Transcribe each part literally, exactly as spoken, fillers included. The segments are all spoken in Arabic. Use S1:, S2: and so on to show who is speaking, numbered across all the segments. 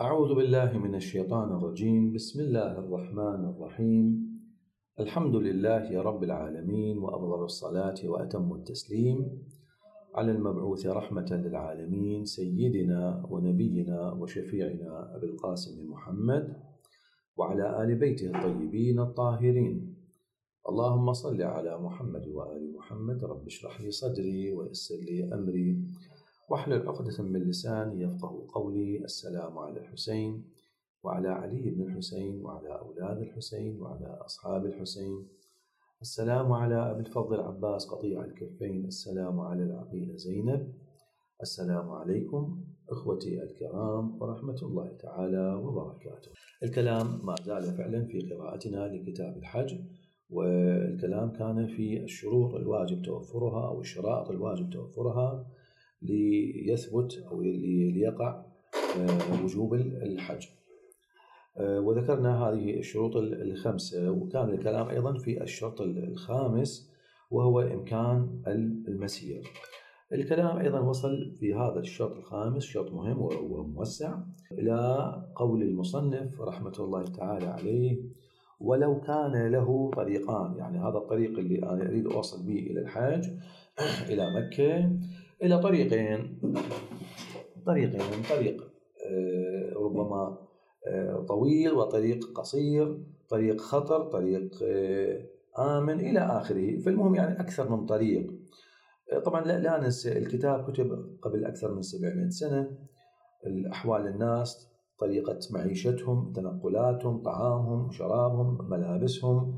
S1: أعوذ بالله من الشيطان الرجيم. بسم الله الرحمن الرحيم. الحمد لله رب العالمين، وأفضل الصلاة وأتم التسليم على المبعوث رحمة للعالمين سيدنا ونبينا وشفيعنا أبي القاسم محمد وعلى آل بيته الطيبين الطاهرين. اللهم صل على محمد وآل محمد. رب اشرح لي صدري ويسر لي أمري واحلل عقدة من لساني يفقه قولي. السلام على الحسين وعلى علي بن الحسين وعلى أولاد الحسين وعلى أصحاب الحسين. السلام على أبي الفضل العباس قطيع الكفين. السلام على العقيلة زينب. السلام عليكم إخوتي الكرام ورحمة الله تعالى وبركاته. الكلام ما زال فعلا في قراءتنا لكتاب الحج، والكلام كان في الشروط الواجب توفرها أو الشرائط الواجب توفرها ليثبت أو ليقع وجوب الحج، وذكرنا هذه الشروط الخمسة. وكان الكلام أيضا في الشرط الخامس وهو إمكان المسير. الكلام أيضا وصل في هذا الشرط الخامس، شرط مهم وموسع، إلى قول المصنف رحمة الله تعالى عليه: ولو كان له طريقان. يعني هذا الطريق اللي أنا أريد أوصل به إلى الحج إلى مكة إلى طريقين طريقين طريق ربما طويل وطريق قصير، طريق خطر، طريق آمن إلى آخره. فالمهم يعني أكثر من طريق. طبعا لا, لا ننسى الكتاب كتب قبل أكثر من سبعمائة سنة. الأحوال الناس، طريقة معيشتهم، تنقلاتهم، طعامهم، شرابهم، ملابسهم،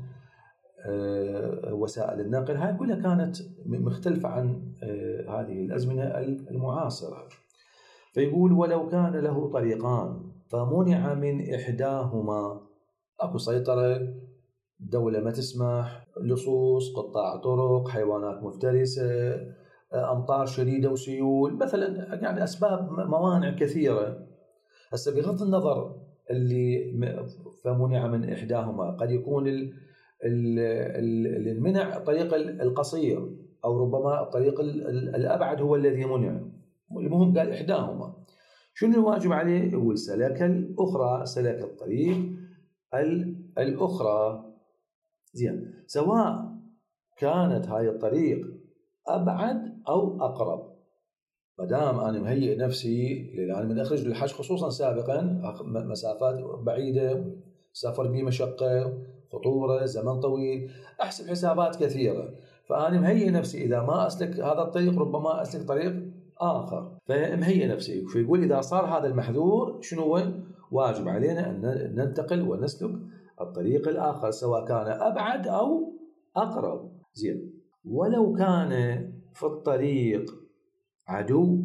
S1: وسائل النقل، هاي كلها كانت مختلفة عن هذه الأزمنة المعاصرة. فيقول: ولو كان له طريقان فمنع من إحداهما، أكو سيطرة، دولة ما تسمح، لصوص، قطاع طرق، حيوانات مفترسة، أمطار شديدة وسيول مثلا، يعني أسباب موانع كثيرة. هسه بغض النظر اللي فمنع من إحداهما، قد يكون المنع الطريق القصير أو ربما الطريق الأبعد هو الذي منع. المهم قال إحداهما. شنو الواجب عليه؟ يقول: سلك الأخرى، سلك الطريق الأخرى. زين، سواء كانت هاي الطريق أبعد أو أقرب. مدام أنا مهيئ نفسي، لأن من أخرج للحج خصوصا سابقا مسافات بعيدة، سافر بي مشقة، خطورة، زمن طويل، أحسب حسابات كثيرة، فأنا مهيئ نفسي إذا ما أسلك هذا الطريق ربما أسلك طريق آخر، فمهيئ نفسي. فيقول: إذا صار هذا المحذور شنو هو؟ واجب علينا أن ننتقل ونسلك الطريق الآخر سواء كان أبعد أو أقرب. زين، ولو كان في الطريق عدو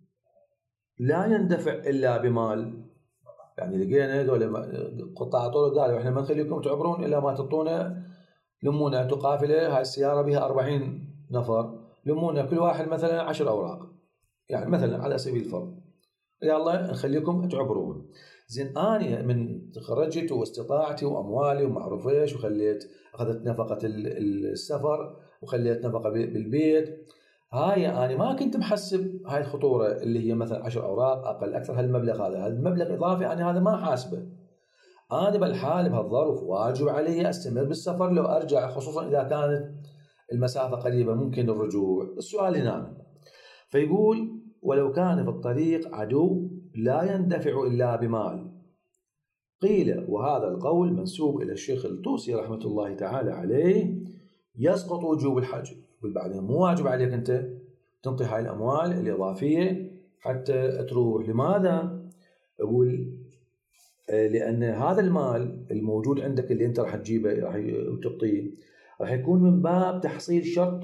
S1: لا يندفع إلا بمال. يعني لقينا هذول قطاع طرق قالوا: إحنا ما نخليكم تعبرون إلا ما تعطونا، لمونا أنتم قافلة، هاي السيارة بها أربعين نفر، لمونا كل واحد مثلا عشر أوراق، يعني مثلا على سبيل الفرض، يلا نخليكم تعبرون. زين، أنا من تخرجت واستطاعتي وأموالي وما أعرف إيش، وخليت أخذت نفقة السفر وخليت نفقة بالبيت، هاي أنا ما كنت محسب هاي الخطورة اللي هي مثلا عشر أوراق أقل أكثر هالمبلغ هذا، هذا المبلغ إضافي أنا هذا ما حاسبه. أنا بالحال بهالظرف واجب علي أستمر بالسفر لو أرجع، خصوصا إذا كانت المسافة قريبة ممكن الرجوع. السؤال هنا، فيقول: ولو كان في الطريق عدو لا يندفع إلا بمال. قيل، وهذا القول منسوب إلى الشيخ الطوسي رحمة الله تعالى عليه، يسقط وجوب الحج. بعدين مو واجب عليك أنت تنطي هاي الأموال الإضافية حتى تروح. لماذا؟ أقول لأن هذا المال الموجود عندك اللي أنت راح تجيبه راح تعطيه راح يكون من باب تحصيل شرط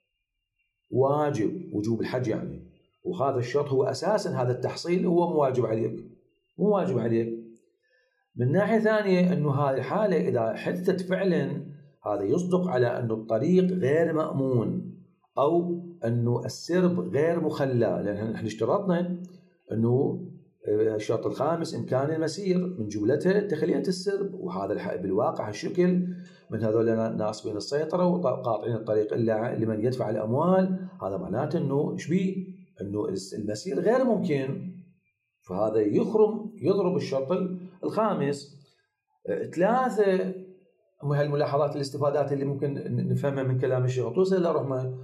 S1: واجب وجوب الحج يعني، وهذا الشرط هو أساسا هذا التحصيل هو مو واجب عليك، مو واجب عليك. من ناحية ثانية أنه هذه الحالة إذا حدثت فعلا، هذا يصدق على أنه الطريق غير مأمون أو أنه السرب غير مخلى، لأن نحن اشترطنا أنه الشرط الخامس إمكان المسير، من جملته تخلية السرب، وهذا بالواقع هالشكل من هذول ناصبين السيطرة وقاطعين الطريق إلا لمن يدفع الأموال. هذا معناته أنه إيش بيه؟ أنه المسير غير ممكن. فهذا يخرم يضرب الشرط الخامس. ثلاثة من هالملاحظات الاستفادات اللي ممكن نفهمها من كلام الشيخ توصل إلى رحمه،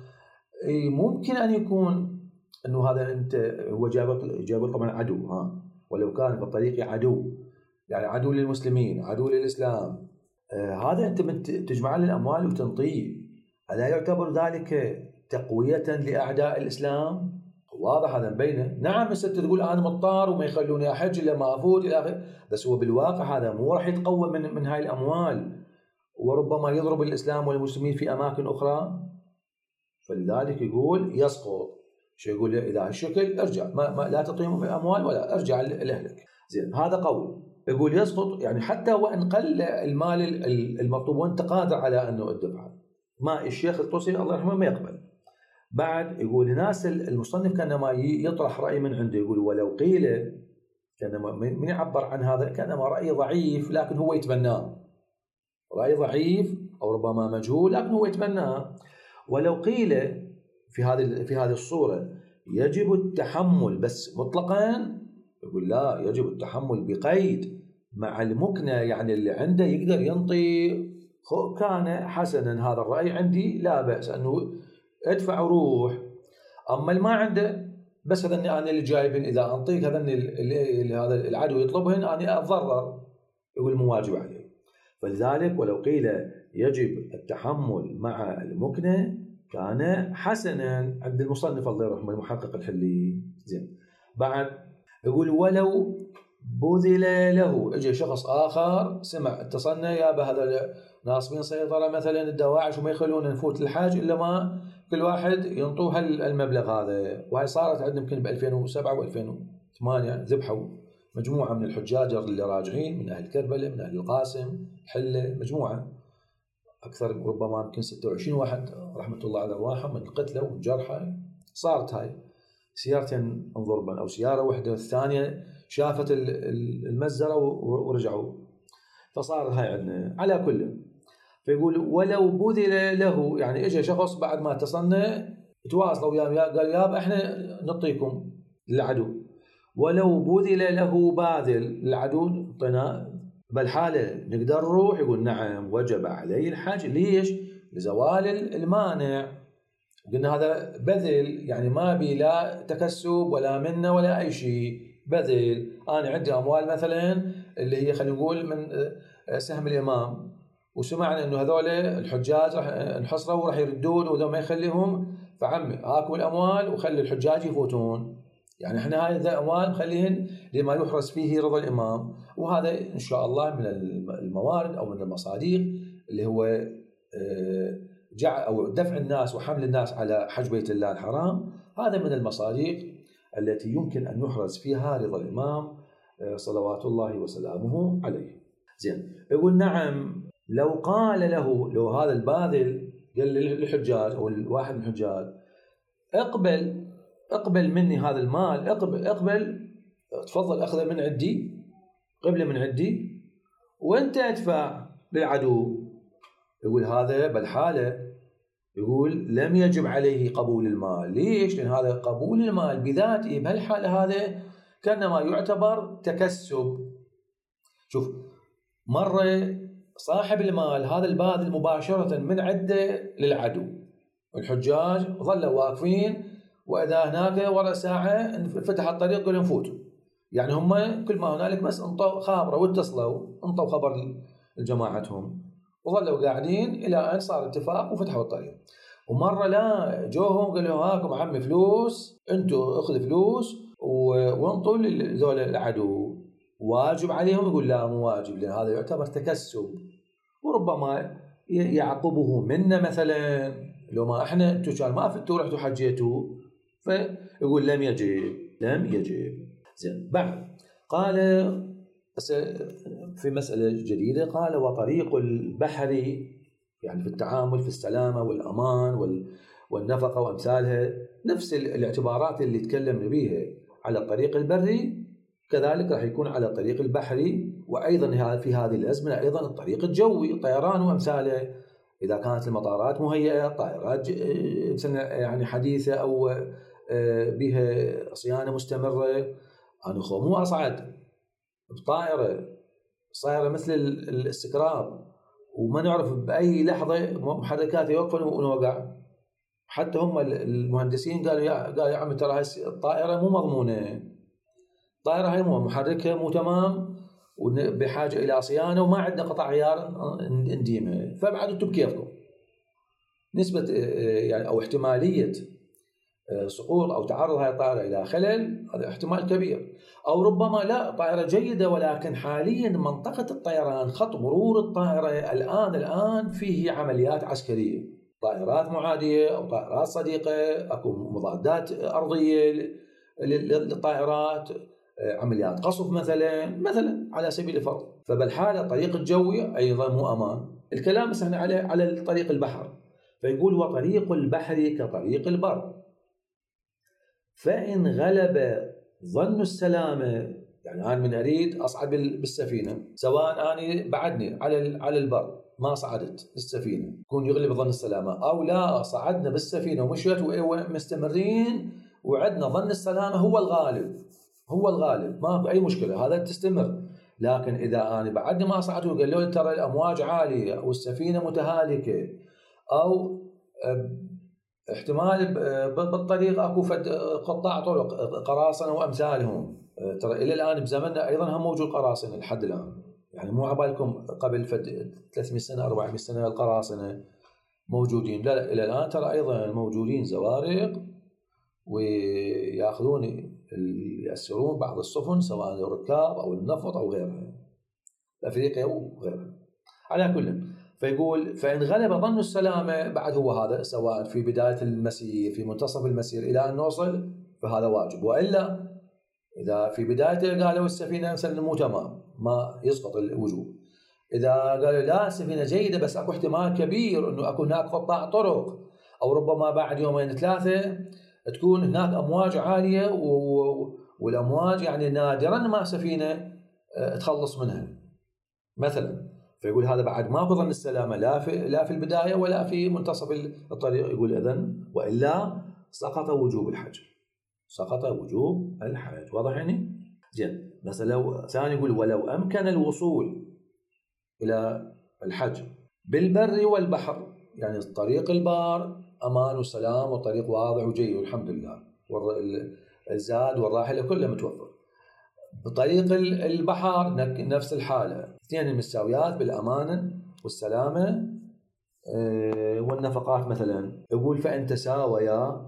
S1: ممكن أن يكون أنه هذا أنت هو جاب جاب طبعا عدو، ها ولو كان بالطريق عدو، يعني عدو للمسلمين، عدو للإسلام، آه هذا أنت تجمع له الأموال وتنطيه، ألا يعتبر ذلك تقوية لأعداء الإسلام؟ واضح هذا مبينه. نعم بس أنت تقول أنا مضطر وما يخلوني أحج إلا ما أفوت إلى آخره، بس هو بالواقع هذا مو راح يتقوى من من هاي الأموال، وربما يضرب الإسلام والمسلمين في أماكن أخرى. فلذلك يقول يسقط. شو يقول إذا هالشكل ارجع، ما, ما لا تعطيهم أموال ولا ارجع لأهلك. زين هذا قول. يقول يسقط يعني حتى وإن قل المال المطلوب وأنت قادر على أنه الدفع، ما الشيخ الطوسي الله يرحمه ما يقبل. بعد يقول الناس المصنف كانما يطرح رأي من عنده، يقول ولو قيل، كانما من يعبر عن هذا كانما رأي ضعيف لكن هو يتبناه، رأي ضعيف أو ربما مجهول لكن هو يتبناه. ولو قيل في هذه في هذه الصورة يجب التحمل بس مطلقا، يقول لا، يجب التحمل بقيد مع المكنة، يعني اللي عنده يقدر ينطي، كان حسنا هذا الرأي عندي لا بأس أنه ادفع وروح. أما اللي ما عنده بس هذا أنا اللي جايبن، إذا أنطيك هذا اللي هذا العدو يطلبهن أنا أتضرر، يقول مو واجب عليه. فلذلك ولو قيل يجب التحمل مع المكنة كان حسنا عند المصنف الله يرحمه المحقق الحلي. زين بعد يقول ولو بذل له، اجى شخص آخر سمع اتصلنا يا بهذا ناصبين سيطرة مثلا الدواعش وما يخلونا نفوت الحاج إلا ما كل واحد ينطوه المبلغ هذا. وهي صارت عندنا يمكن ب ألفين وسبعة وألفين وثمانية، ذبحوا مجموعة من الحجاج اللي راجعين من أهل كربلاء من أهل القاسم حلة، مجموعة أكثر ربما يمكن ستة وعشرين واحد رحمة الله على أرواحهم من القتلى والجرحى. صارت هاي سيارتين انضربن أو سيارة واحدة والثانية شافت المزرة ورجعوا، فصار هاي عندنا على كل. فيقول ولو بذل له، يعني اجى شخص بعد ما اتصلنا تواصلوا وياه قال ياب احنا نعطيكم للعدو، ولو بذل له باذل للعدو اعطيناه بالحالة نقدر نروح؟ يقول نعم وجب عليه الحج. ليش؟ لزوال المانع. قلنا هذا بذل يعني ما بي لا تكسب ولا منه ولا أي شيء، بذل. أنا عندي أموال مثلا اللي هي خلينا نقول من سهم الإمام، وسمعنا إنه هذول الحجاج راح انحصروا وراح يردون وذا ما يخليهم، فعمي هاكم الأموال وخلي الحجاج يفوتون، يعني احنا هاي الأموال مخليهن لما يحرس فيه رضا الإمام. وهذا إن شاء الله من الموارد أو من المصادق اللي هو جعل أو دفع الناس وحمل الناس على حج بيت الله الحرام، هذا من المصادق التي يمكن أن يحرز فيها رضا الإمام صلوات الله وسلامه عليه. زين يقول نعم لو قال له، لو هذا الباذل قال للحجاج أو الواحد من الحجاج اقبل اقبل مني هذا المال، اقبل اقبل تفضل اخذه من عندي، قبله من عندي وانت ادفع للعدو، يقول هذا بالحالة يقول لم يجب عليه قبول المال. ليش؟ لأن هذا قبول المال بذاته بهالحالة هذا كانما يعتبر تكسب. شوف مرة صاحب المال هذا الباذل مباشرة من عنده للعدو، الحجاج ظلوا واقفين وإذا هناك ورا ساعة فتح الطريق قالوا نفوتوا، يعني هم كل ما هنالك بس انطوا خابرة واتصلوا انطوا خبر لجماعتهم وظلوا قاعدين إلى أن صار اتفاق وفتحوا الطريق. ومرة لا جوهم قالوا هاكم عمي فلوس، انتوا اخذ فلوس وانطوا لذول العدو، واجب عليهم؟ يقول لا مو واجب، لأن هذا يعتبر تكسب وربما يعقبه منا مثلا لو ما احنا انتوا كان ما فتوا رحتوا حجيتوا، فيقول لم يجب لم يجب. زين بعد قال في مسألة جديدة، قال وطريق البحر يعني في التعامل في السلامة والأمان والنفقة وأمثالها نفس الاعتبارات اللي تكلمنا بيها على الطريق البري كذلك راح يكون على الطريق البحري، وأيضا في هذه الأزمنة أيضا الطريق الجوي الطيران وأمثاله، إذا كانت المطارات مهيئة طائرات يعني حديثة أو بها صيانة مستمرة أنا خو مو أصعد بطائرة صايرة مثل الاستكراب وما نعرف بأي لحظة محركات يوقفون ونوقع. حتى هم المهندسين قالوا يا قالوا يا عمي ترى هاي الطائرة مو مضمونة، الطائرة هاي مو محركها مو تمام وبحاجة إلى صيانة وما عندنا قطع غيار نديمها، فابعدوا انتم بكيفكم. نسبة يعني أو احتمالية سقوط أو تعرض هاي الطائرة إلى خلل هذا احتمال كبير، أو ربما لا طائرة جيدة ولكن حاليا منطقة الطيران خط مرور الطائرة الآن الآن فيه عمليات عسكرية، طائرات معادية أو طائرات صديقة، أكو مضادات أرضية للطائرات، عمليات قصف مثلا مثلا على سبيل الفرض. فبالحالة الطريق الجوي أيضا مو أمان. الكلام بس على على طريق البحر، فيقول وطريق البحر كطريق البر، فإن غلب ظن السلامة، يعني أنا من أريد أصعد بالسفينة سواء أنا بعدني على على البر ما صعدت بالسفينة يكون يغلب ظن السلامة، أو لا صعدنا بالسفينة ومشيت ومستمرين وعدنا ظن السلامة هو الغالب هو الغالب ما بأي مشكلة هذا تستمر. لكن إذا أنا بعدني ما صعدت وقالوا لي ترى الأمواج عالية والسفينة متهالكة أو احتمال بالطريق اكو فد قطاع طرق قراصنه وامثالهم، ترى الى الان بزمننا ايضا هم موجود قراصنه لحد الان، يعني مو عبالكم قبل فد ثلاثمئة سنه أربعمئة سنه القراصنه موجودين، لا لا الى الان ترى ايضا موجودين زوارق وياخذون يأسرون بعض السفن سواء الركاب او النفط او غيرها افريقيا وغيرها. على كل فيقول فإن غلب ظن السلامة بعد هو هذا سواء في بداية المسير في منتصف المسير إلى أن نوصل فهذا واجب، وإلا إذا في بدايته قالوا السفينة مثلا مو تمام ما يسقط الوجوب. إذا قالوا لا السفينة جيدة بس أكو احتمال كبير أنه أكو هناك قطاع طرق أو ربما بعد يومين ثلاثة تكون هناك أمواج عالية والأمواج يعني نادرا ما سفينة تخلص منها مثلا، فيقول هذا بعد ما ظن السلامة لا في لا في البداية ولا في منتصف الطريق. يقول إذن وإلا سقط وجوب الحج سقط وجوب الحج. واضح يعني؟ زين. مثلا لو ثاني يقول ولو أمكن الوصول إلى الحج بالبر والبحر، يعني طريق البار أمان وسلام والطريق واضح وجيد والحمد لله والزاد والراحلة كله متوفر، بطريق البحر نفس الحالة، اثنين المستويات بالأمانة والسلامة والنفقات مثلا. يقول فإن تساويا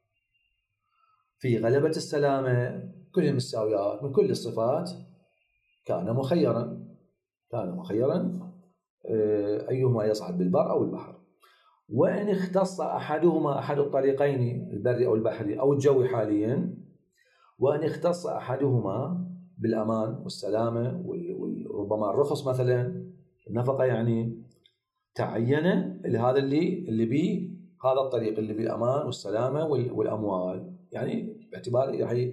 S1: في غلبة السلامة كل المستويات من كل الصفات كان مخيرا كان مخيرا أيهما يصعد بالبر أو البحر. وإن اختص أحدهما أحد الطريقين البري أو البحري أو الجوي حاليا، وإن اختص أحدهما بالأمان والسلامة وربما الرخص مثلا النفقة، يعني تعين هذا اللي اللي بيه هذا الطريق اللي بالأمان والسلامة والأموال، يعني باعتبار يعني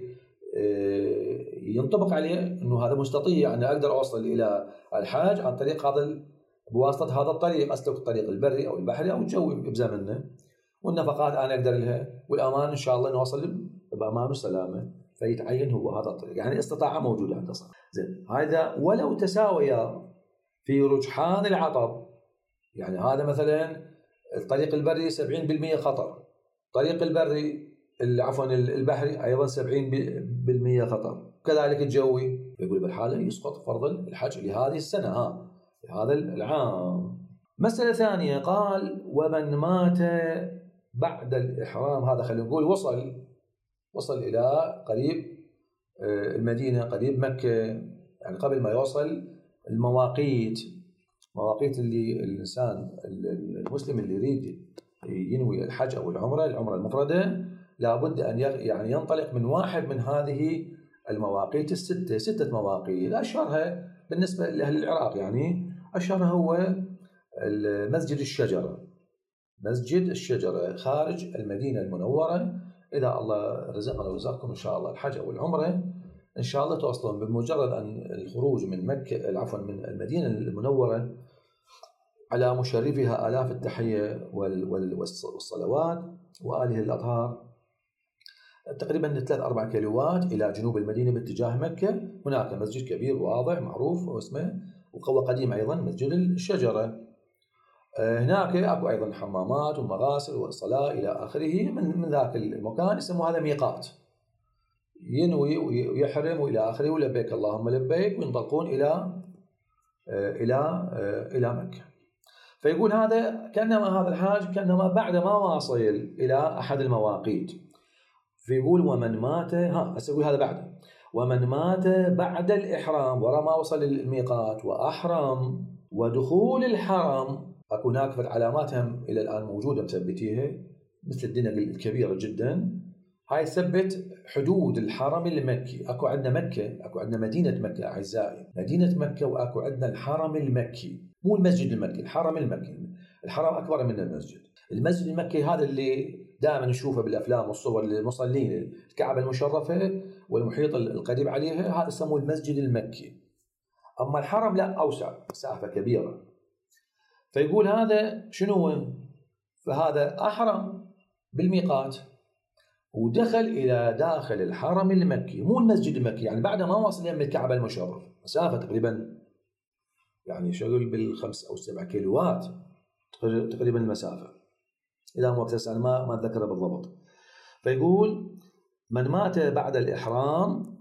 S1: ينطبق عليه أنه هذا مستطيع أن أقدر أوصل إلى الحاج عن طريق هذا بواسطة هذا الطريق، أسلك الطريق البري أو البحري أو الجوي بزمننا، والنفقات أنا أقدر لها والأمان إن شاء الله نوصل بأمان وسلامة، فيتعين هو هذا الطريق، يعني استطاعة موجودة عنده صار. زين. هذا ولو تساويا في رجحان العطب، يعني هذا مثلا الطريق البري سبعين بالمئة خطر، طريق البري عفوا البحري أيضا سبعين بالمئة خطر، كذلك الجوي. يقول بالحالة يسقط فرض الحج لهذه السنة ها لهذا العام. مسألة ثانية قال ومن مات بعد الإحرام، هذا خلينا نقول وصل وصل إلى قريب المدينة قريب مكة، يعني قبل ما يوصل المواقيت مواقيت اللي الإنسان المسلم اللي يريد ينوي الحج أو العمرة العمرة المفردة لابد أن يعني ينطلق من واحد من هذه المواقيت الستة ستة مواقيت. أشهرها بالنسبة لأهل العراق يعني أشهرها هو مسجد الشجرة مسجد الشجرة خارج المدينة المنورة. إذا الله رزقنا ورزقكم إن شاء الله الحج أو العمرة إن شاء الله توصلون بمجرد أن الخروج من مكة عفوا من المدينة المنورة على مشرفها آلاف التحية والصلوات وآله الأطهار، تقريبا ثلاث أربع كيلوات إلى جنوب المدينة باتجاه مكة. هناك مسجد كبير واضح معروف واسمه وقوة قديم أيضا مسجد الشجرة. هناك أكو أيضا حمامات ومغاسل والصلاة إلى آخره. من من ذاك المكان يسموه هذا ميقات، ينوي ويحرم وإلى آخره ولبيك اللهم لبيك وينطلقون إلى إلى إلى مكة. فيقول هذا كأنما هذا الحاج كأنما بعد ما واصل إلى أحد المواقيت. فيقول ومن مات ها أسوي هذا بعده ومن مات بعد الإحرام وراء ما وصل الميقات وأحرم ودخول الحرم. أكو هناك علامات هم إلى الآن موجودة مثبتيها مثل الدنق الكبيرة جدا. هاي تثبت حدود الحرم المكي. أكو عندنا مكة، أكو عندنا مدينة مكة أعزائي، مدينة مكة، وأكو عندنا الحرم المكي، مو المسجد المكي، الحرم المكي. الحرم أكبر من المسجد. المسجد المكي هذا اللي دائما نشوفه بالأفلام والصور للمصلين، الكعبة المشرفة والمحيط القريب عليها، هذا يسموه المسجد المكي. أما الحرم لا، أوسع، مسافة كبيرة. فيقول هذا شنو؟ فهذا أحرم بالميقات ودخل إلى داخل الحرم المكي، مو المسجد المكي، يعني بعد ما وصل يم الكعبة المشرف، مسافة تقريبا يعني شغل بالخمس أو سبع كيلوات تقريبا المسافة، إذا مو أكثر، أنا ما ما أتذكر بالضبط. فيقول من مات بعد الإحرام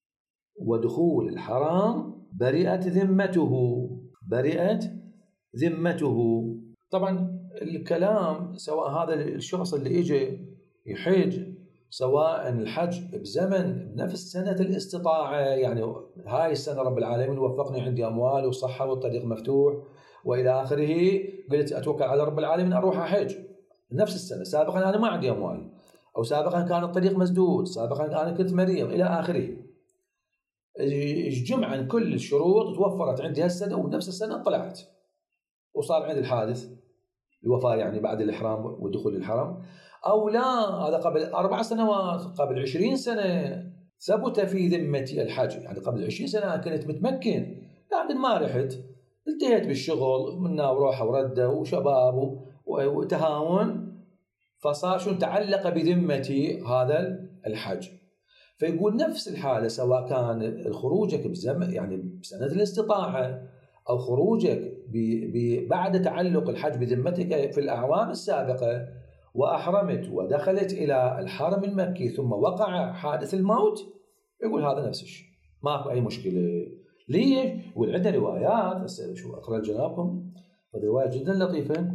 S1: ودخول الحرام برئت ذمته، برئت ذمته. طبعا الكلام سواء هذا الشخص اللي إجي يحج سواء الحج بزمن بنفس سنة الاستطاعة، يعني هاي السنة رب العالمين وفقني عندي أموال وصحة والطريق مفتوح وإلى آخره، قلت أتوكل على رب العالمين أروح أحج نفس السنة. سابقا أنا ما عندي أموال، أو سابقا كان الطريق مسدود، سابقا أنا كنت مريض إلى آخره. جمعا كل الشروط توفرت عندي هالسنة ونفس السنة طلعت وصار عندي الحادث الوفاة، يعني بعد الإحرام ودخول الحرم. أو لا، هذا قبل أربع سنوات، قبل عشرين سنة ثبت في ذمتي الحج، يعني قبل عشرين سنة كنت متمكن لكن ما رحت، التهيت بالشغل منا وروحة وردة وشباب وتهاون، فصار شو تعلق بذمتي هذا الحج. فيقول نفس الحالة سواء كان خروجك بزمن يعني بسنة الاستطاعة أو خروجك بعد تعلق الحج بذمتك في الأعوام السابقة وأحرمت ودخلت إلى الحرم المكي ثم وقع حادث الموت، يقول هذا نفس الشيء، ماكو أي مشكلة. ليش؟ يقول عندنا روايات، شو أقرأ لجنابكم رواية جدا لطيفة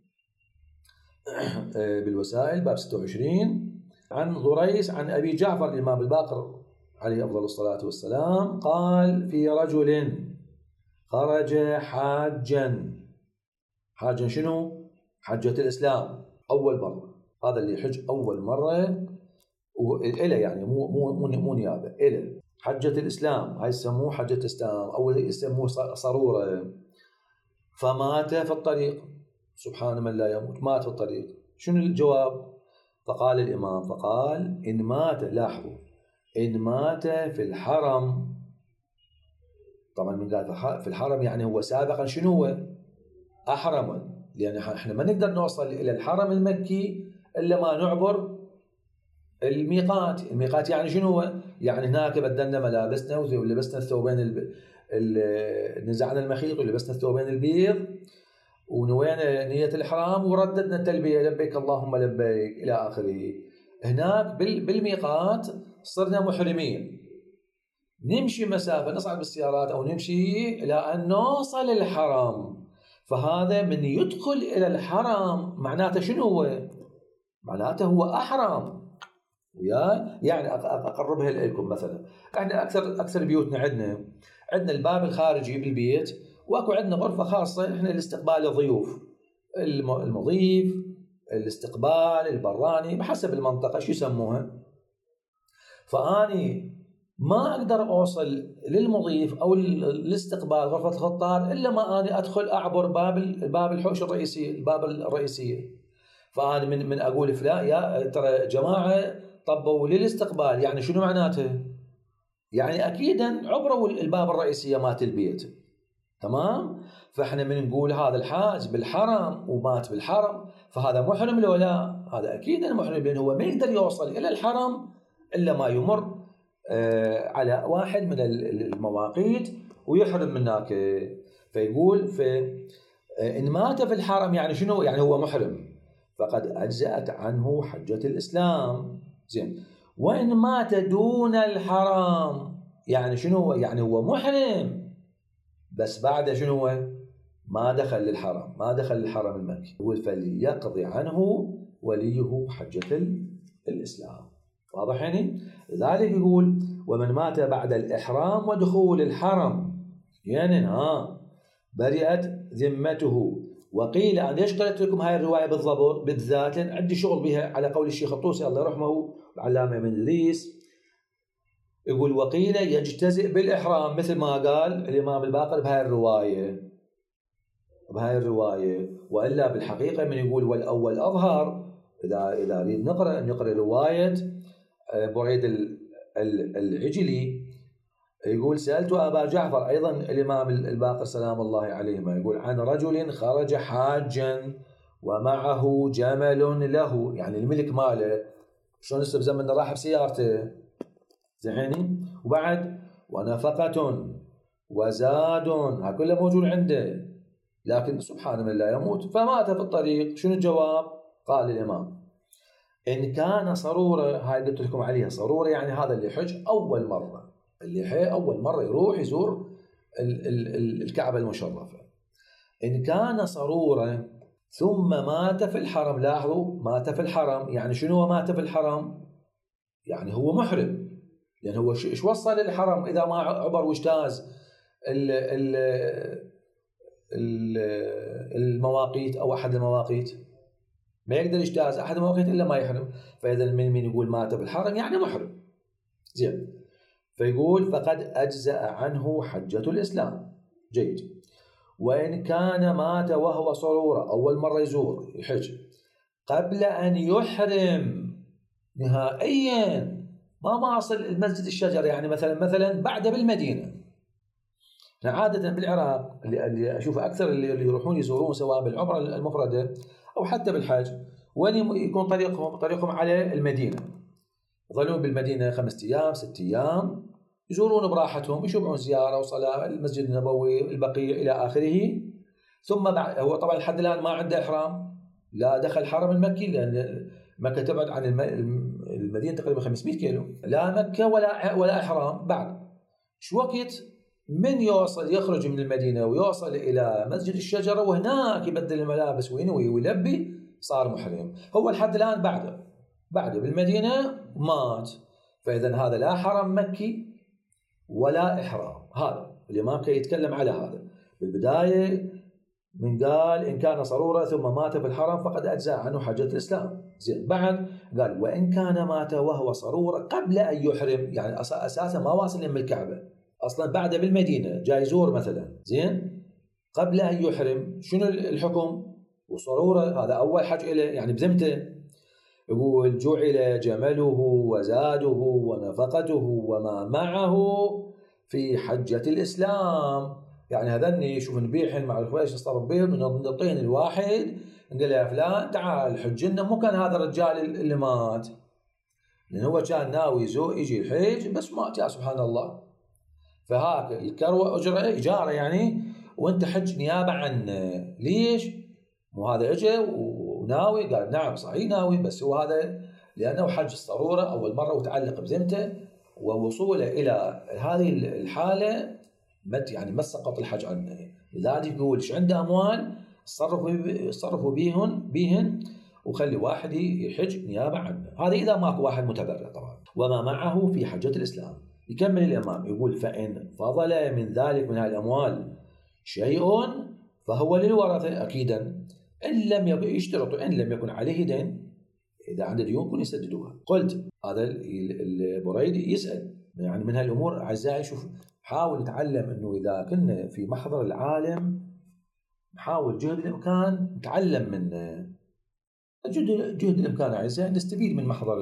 S1: بالوسائل باب ستة وعشرين عن ضريس عن أبي جعفر الإمام الباقر عليه أفضل الصلاة والسلام قال في رجل خرج حاجا. حاجا شنو؟ حجة الإسلام أول مرة، هذا اللي يحج أول مرة وإله، يعني مو مو مو, مو نيابة، إله حجة الإسلام، هاي يسموه حجة الإسلام، أول يسموه صرورة. فمات في الطريق، سبحان من لا يموت، مات في الطريق. شنو الجواب؟ فقال الإمام فقال إن مات، لاحظوا، إن مات في الحرم. طبعا من قال في الحرم يعني هو سابقا شنو هو؟ أحرم، لأن احنا ما نقدر نوصل إلى الحرم المكي إلا ما نعبر الميقات. الميقات يعني شنو هو؟ يعني هناك بدلنا ملابسنا ولبسنا الثوبين ال... نزعنا المخيط ولبسنا الثوبين البيض ونوينا نية الإحرام ورددنا التلبية لبيك اللهم لبيك إلى آخره. هناك بالميقات صرنا محرمين، نمشي مسافة، نصعد بالسيارات أو نمشي إلى أن نوصل الحرم. فهذا من يدخل إلى الحرم معناته شنو هو؟ معناته هو أحرم. ويا يعني أقربها لكم مثلا، احنا أكثر أكثر بيوتنا عندنا عندنا الباب الخارجي بالبيت، واكو عندنا غرفة خاصة احنا لاستقبال الضيوف، المضيف، الاستقبال البراني بحسب المنطقة شو يسموها. فأني ما أقدر أوصل للمضيف أو الاستقبال غرفة الخطار إلا ما أنا أدخل أعبر باب الباب الحوش الرئيسي، الباب الرئيسية. فأنا من من أقول فلان يا ترى جماعة طبوا للاستقبال، يعني شنو معناته؟ يعني أكيدا عبروا الباب الرئيسية مات البيت، تمام؟ فإحنا من نقول هذا الحاج بالحرم ومات بالحرم فهذا محرم لو لا؟ هذا أكيدا محرم، لأنه هو ما يقدر يوصل إلى الحرم إلا ما يمر على واحد من المواقيت ويحرم من هناك. فيقول فإن مات في الحرم يعني شنو؟ يعني هو محرم فقد أجزأت عنه حجة الإسلام. زين. وإن مات دون الحرم يعني شنو؟ يعني هو محرم بس بعد شنو؟ ما دخل للحرم، ما دخل للحرم المكي. يقول فليقضي عنه وليه حجة الإسلام. واضح يعني؟ لذلك يقول ومن مات بعد الإحرام ودخول الحرم يعني ها برئت ذمته. وقيل أنا ليش قلت لكم هاي الرواية بالضبط بالذات؟ لأن عندي شغل بها على قول الشيخ الطوسي الله يرحمه العلامة ابن إدريس. يقول وقيل يجتزئ بالإحرام مثل ما قال الإمام الباقر بهاي الرواية بهاي الرواية وإلا بالحقيقة من يقول والأول أظهر. إذا إذا نريد نقرأ نقرأ رواية بريد العجلي يقول سألت أبا جعفر أيضا الإمام الباقر سلام الله عليهما يقول عن رجل خرج حاجا ومعه جمل له يعني الملك ماله شلون يصير زمن راح بسيارته زين وبعد ونفقة وزاد ها كله موجود عنده لكن سبحان من لا يموت فمات في الطريق. شنو الجواب؟ قال الإمام إن كان صرورة هاي قلت لكم عليها صرورة يعني هذا اللي حج أول مرة اللي حي أول مرة يروح يزور ال ال ال الكعبة المشرفة. إن كان صرورة ثم مات في الحرم. لاحظوا مات في الحرم يعني شنو مات في الحرم؟ يعني هو محرم لأن هو إيش وصل للحرم إذا ما عبر واجتاز ال ال ال المواقيت أو أحد المواقيت ما يقدر يجتاز أحد المواقيت إلا ما يحرم. فإذا من من يقول مات في الحرم يعني محرم. زين. فيقول فقد أجزأ عنه حجة الإسلام. جيد. وإن كان مات وهو صرورة أول مرة يزور يحج قبل أن يحرم نهائيا ما ما أصل المسجد الشجر يعني مثلا مثلا بعد بالمدينة. عادة بالعراق اللي أشوف أكثر اللي يروحون يزورون سواء بالعمرة المفردة أو حتى بالحج وين يكون طريقهم طريقهم على المدينة يظلون بالمدينة خمسة أيام ست أيام يزورون براحتهم يشوفون زيارة وصلاة المسجد النبوي البقيع إلى آخره. ثم بعد هو طبعا لحد الآن ما عنده إحرام لا دخل الحرم المكي لأن مكة تبعد عن المدينة تقريبا خمسمائة كيلو لا مكة ولا ولا إحرام بعد. شو وقت من يوصل يخرج من المدينة ويوصل إلى مسجد الشجرة وهناك يبدل الملابس وينوي ويلبي صار محرم. هو لحد الآن بعده بعده بالمدينة مات. فإذا هذا لا حرم مكي ولا إحرام. هذا الإمام كي يتكلم على هذا بالبداية من قال إن كان صرورة ثم مات في الحرم فقد أجزأ عنه حجة الإسلام. زين. بعد قال وإن كان مات وهو صرورة قبل أن يحرم يعني أساسا ما واصل من الكعبة أصلا بعد بالمدينة جاي يزور مثلا. زين. قبل أن يحرم شنو الحكم؟ وصرورة هذا أول حج إليه يعني بذمته. يقول جعل جمله وزاده ونفقته وما معه في حجة الإسلام. يعني هذني شوف نبيحن مع الخويش نصطرف بهم ونعطين الواحد نقول له يا فلان تعال حج لنا. مو كان هذا الرجال اللي مات لأن هو كان ناوي يزور يجي الحج بس مات يا سبحان الله. فهاك الكروة أجرة إجارة يعني وانت حج نيابة عنه. ليش؟ مو هذا اجى وناوي قال نعم صحيح ناوي بس هو هذا لأنه حج الصرورة أول مرة وتعلق بذمته ووصوله إلى هذه الحالة مت يعني ما سقط الحج عنه. لذلك يقول ايش عنده أموال صرفوا صرفوا بيهن بيهن وخلي واحد يحج نيابة عنه. هذا إذا ماكو واحد متبرع طبعا. وما معه في حجة الإسلام. يكمل الإمام يقول فإن فضل من ذلك من هالأموال شيء فهو للورثة أكيدا إن لم يكن يشترطوا إن لم يكن عليه دين إذا عنده ديون يكون يسددوها. قلت هذا البريد يسأل يعني من هالأمور أعزائي. شوف حاول نتعلم إنه إذا كنا في محضر العالم نحاول جهد الإمكان نتعلم من جهد جهد الإمكان أعزائي نستفيد من محضر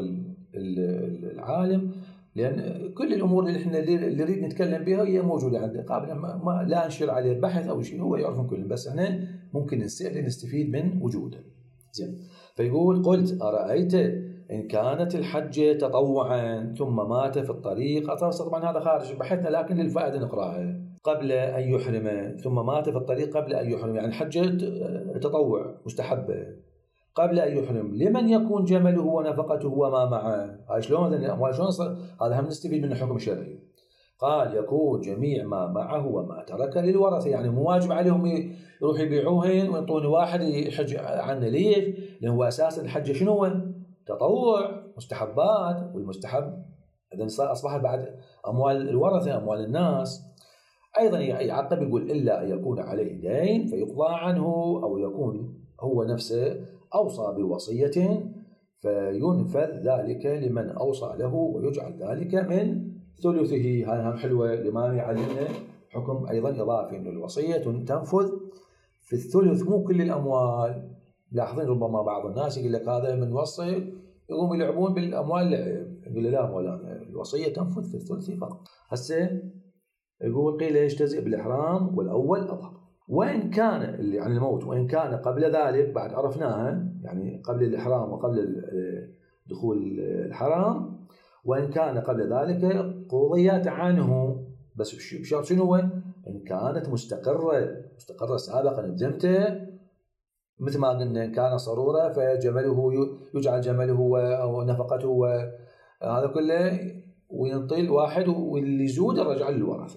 S1: العالم لأن كل الأمور اللي إحنا اللي نريد نتكلم بها هي موجودة عنده قابل ما لا نشر عليه بحث أو شيء هو يعرفون كلهم بس إحنا ممكن نستفيد من وجوده. زين. فيقول قلت أرأيت إن كانت الحجة تطوعا ثم مات في الطريق، طبعا هذا خارج بحثنا لكن للفائدة نقراها، قبل أن يحرم ثم مات في الطريق قبل أن يحرم، يعني الحجة تطوع مستحبة قبل أن يحرم، لمن يكون جمله ونفقته وما معه. هاي شلون الأموال شلون صار؟ هذا هم نستفيد من الحكم الشرعي. قال يكون جميع ما معه وما ترك للورثة، يعني مو واجب عليهم يروح يبيعوهن وينطوني واحد يحج عنه. ليش؟ لأنه هو أساسا الحج شنو؟ تطوع مستحبات، والمستحب إذا أصبحت بعد أموال الورثة أموال الناس. أيضا يعقب يقول إلا أن يكون عليه دين فيقضى عنه، أو يكون هو نفسه أوصى بوصية فينفذ ذلك لمن أوصى له ويجعل ذلك من ثلثه. هاي هم حلوة الإمام يعلمنا حكم أيضا إضافي، أن الوصية تنفذ في الثلث مو كل الأموال. لاحظين ربما بعض الناس يقول لك هذا من وصي يقوم يلعبون بالأموال، يقول لا مولانا الوصية تنفذ في الثلث فقط. هسه يقول قيل يجتزئ بالإحرام والأول أظهر. وإن كان اللي عن الموت وإن كان قبل ذلك، بعد عرفناها يعني قبل الإحرام وقبل دخول الحرام، وإن كان قبل ذلك قضيت عنه، بس بشرط شنو؟ إن كانت مستقرة مستقرة سابقا بذمته، مثل ما قلنا إن كان صرورة فجمله يجعل جمله ونفقته وهذا كله وينطي واحد واللي يزود الرجع للورثة.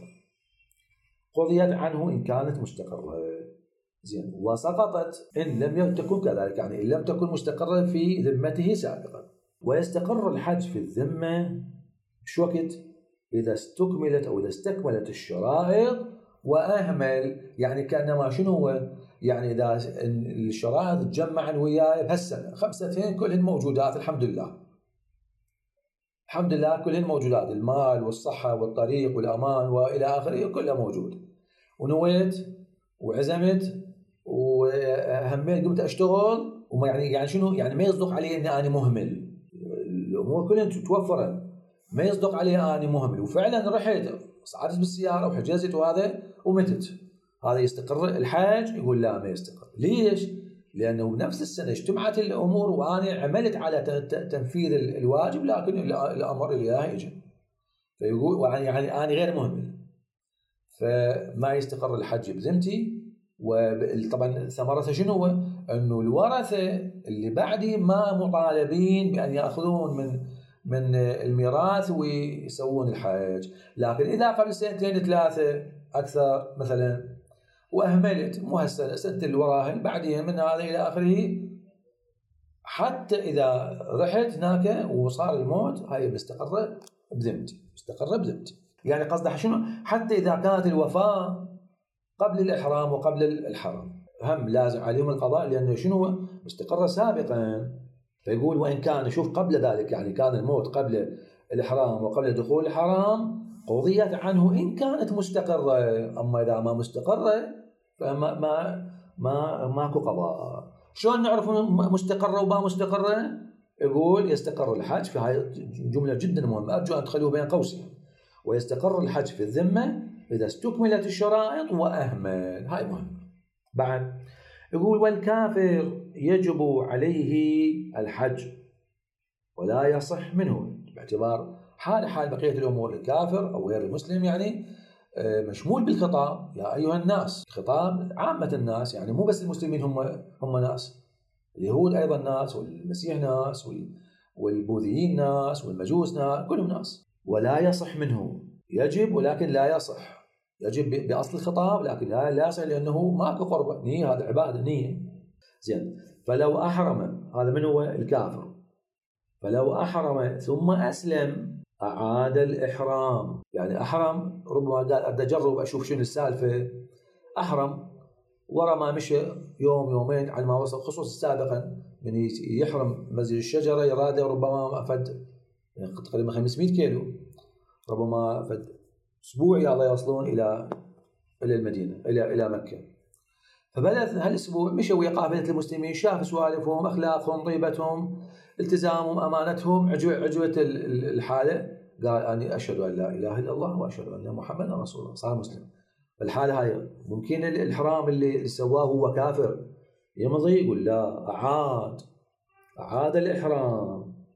S1: قضيت عنه إن كانت مستقرة. زين. وسقطت إن لم تكن كذلك، يعني إن لم تكن مستقرة في ذمته سابقا. ويستقر الحج في الذمة شو وقت؟ إذا استكملت أو إذا استكملت الشرائط وأهمل، يعني كأنما شنو هو؟ يعني إذا الشرائط تجمعن وياه بهالسنة خمسة اثنين كلهن موجودات الحمد لله، الحمد لله كلهن موجودات، المال والصحة والطريق والأمان وإلى آخره كلها موجود، ونويت وعزمت وهميت قمت أشتغل، وما يعني يعني شنو؟ يعني ما يصدق علي إني أنا مهمل، الأمور كلها توفرت، ما يصدق علي أنا مهمل، وفعلا رحت صعدت بالسيارة وحجزت وهذا ومتت، هذا يستقر الحج؟ يقول لا ما يستقر. ليش؟ لأنه بنفس السنة اجتمعت الأمور وأنا عملت على تنفيذ الواجب، لكن الأمر الإلهي إجا، فيقول يعني أنا غير مهمل، فما يستقر الحج بذمتي. وطبعا ثمرته شنو؟ أنه الورثة اللي بعدي ما مطالبين بأن يأخذون من من الميراث ويسوون الحج، لكن إذا قبل سنتين ثلاثة أكثر مثلا وأهملت، مو هالسنة سنة اللي وراها بعدين من هذا إلى آخره، حتى إذا رحت هناك وصار الموت هاي مستقرة بذمتي، مستقرة بذمتي. يعني قصده شنو؟ حتى إذا كانت الوفاة قبل الإحرام وقبل الحرم هم لازم عليهم القضاء، لأنه شنو؟ مستقرة سابقا. فيقول وإن كان شوف قبل ذلك، يعني كان الموت قبل الإحرام وقبل دخول الحرام، قضيت عنه إن كانت مستقرة. أما إذا ما مستقرة فما ما ما ماكو قضاء. شلون نعرف مستقرة وما مستقرة؟ يقول يستقر الحج في هاي جملة جدا مهمة، أرجو أن تخلوه بين قوسين. ويستقر الحج في الذمة إذا استكملت الشرائط وأهمل، هاي مهمة. بعد يقول والكافر يجب عليه الحج ولا يصح منه، باعتبار حال حال بقية الأمور. الكافر أو غير المسلم يعني مشمول بالخطاب، يا أيها الناس، خطاب عامة الناس، يعني مو بس المسلمين هم هم ناس، اليهود أيضا ناس، والمسيح ناس، والبوذيين ناس، والمجوس ناس، كلهم ناس. ولا يصح منه، يجب ولكن لا يصح، يجب بأصل الخطاب لكن لا لا يصح لأنه ماكو قربة، نية، هذا عبادة نية. زين. فلو أحرم، هذا من هو؟ الكافر. فلو أحرم ثم أسلم أعاد الإحرام، يعني أحرم ربما قال أبدأ أجرب أشوف شنو السالفة، أحرم ورا ما مشى يوم يومين على ما وصل، خصوصا سابقا من يحرم مسجد الشجرة يراد ربما أفد تقريبا خمسمائة كيلو، ربما أفد أسبوع يلا يوصلون إلى إلى المدينة إلى إلى مكة. فبدأ هالأسبوع مشى ويا قافلة المسلمين، شاف سوالفهم، أخلاقهم، طيبتهم، التزامهم، أمانتهم، عجوة الحالة، قال أنا أشهد أن لا إله إلا الله وأشهد أن محمدا رسول الله، صار مسلم. الحالة هاي ممكن الإحرام اللي سواه هو كافر يمضي، يقول لا أعاد أعاد الإحرام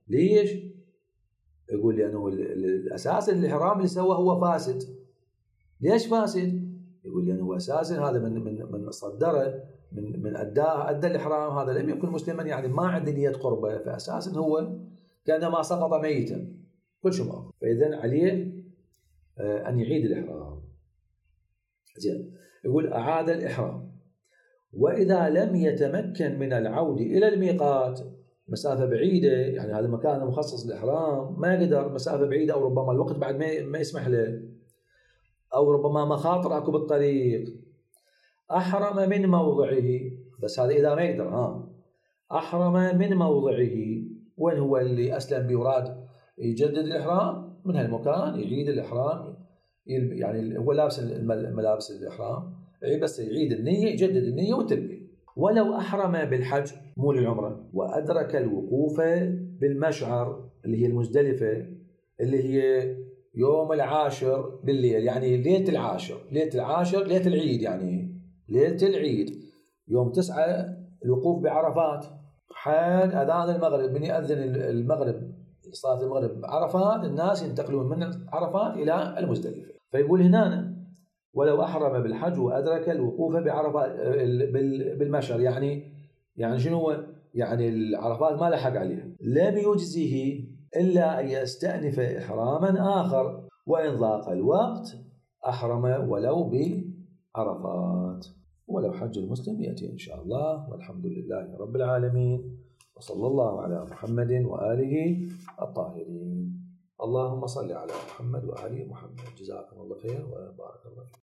S1: ليش؟ يقول لأنه الأساس الإحرام اللي سواه هو فاسد. ليش فاسد؟ يقول لأنه أساسا هذا من من من صدره من من أداه أدى الإحرام، هذا لم يكن مسلما، يعني ما عنده نية قربة، فأساسا هو كأنما سقط ميتا كل شيء ما. فإذا عليه أن يعيد الإحرام. زين، يقول أعاد الإحرام وإذا لم يتمكن من العودة إلى الميقات، مسافة بعيدة، يعني هذا مكان مخصص للإحرام ما يقدر، مسافة بعيدة أو ربما الوقت بعد ما ما يسمح له، أو ربما مخاطر أكو بالطريق، أحرم من موضعه. بس هذا إذا ما يقدر. ها أحرم من موضعه، وين هو اللي أسلم بيراد يجدد الإحرام؟ من هالمكان يعيد الإحرام، يعني هو لابس ملابس الإحرام، بس يعيد النية، يجدد النية والتلبية. ولو أحرم بالحج مو للعمرة وأدرك الوقوف بالمشعر اللي هي المزدلفة، اللي هي يوم العاشر بالليل، يعني ليلة العاشر، ليلة العاشر ليلة العيد، يعني ليلة العيد يوم تسعة الوقوف بعرفات، حال أذان المغرب، من يأذن المغرب صلاة المغرب عرفات، الناس ينتقلون من عرفات إلى المزدلفة. فيقول هنا ولو أحرم بالحج وأدرك الوقوف بعرفات بالمشعر، يعني يعني شنو؟ يعني العرفات ما لحق عليها، لم يجزه إلا أن يستأنف إحراما آخر، وإن ضاق الوقت أحرم ولو بعرفات. ولو حج المسلم يأتي إن شاء الله، والحمد لله رب العالمين، وصلى الله على محمد وآله الطاهرين. اللهم صل على محمد وآل محمد. جزاكم الله خير وبارك الله فيكم.